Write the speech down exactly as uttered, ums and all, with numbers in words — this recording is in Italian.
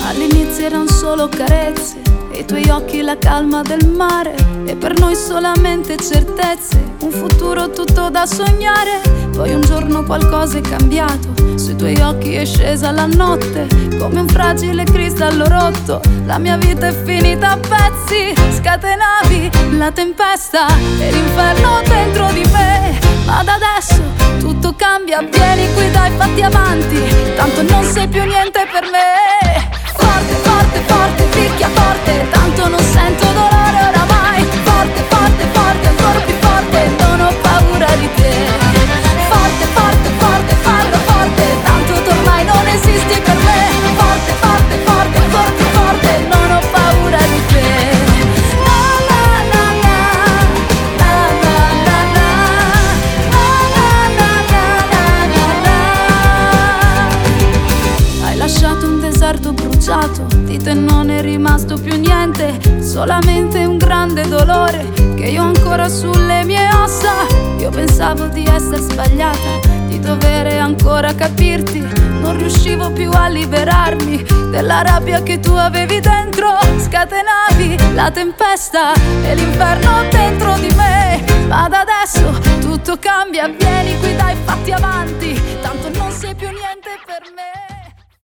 All'inizio erano solo carezze, e i tuoi occhi la calma del mare, e per noi solamente certezze, un futuro tutto da sognare. Poi un giorno qualcosa è cambiato, sui tuoi occhi è scesa la notte, come un fragile cristallo rotto. La mia vita è finita a pezzi, scatenavi la tempesta e l'inferno dentro di me. Ma da adesso tutto cambia, vieni qui dai, fatti avanti, tanto non sei più niente per me. Forte, forte, forte, picchia forte, tanto non sento dolore oramai. Forte, forte, forte, ancora più forte, non ho paura di te. Forte, forte, forte, fallo forte, tanto tu ormai non esisti per me. Forte, forte, forte, ancora più forte, non ho paura di te. La la la la, la la la la, la la la la la. Hai lasciato un deserto bruciato, di te non è rimasto più niente, solamente un grande dolore che io ho ancora sulle mie ossa. Io pensavo di essere sbagliata, di dover ancora capirti, non riuscivo più a liberarmi della rabbia che tu avevi dentro. Scatenavi la tempesta e l'inferno dentro di me. Ma da adesso tutto cambia, vieni qui dai, fatti avanti, tanto non sei più niente per me.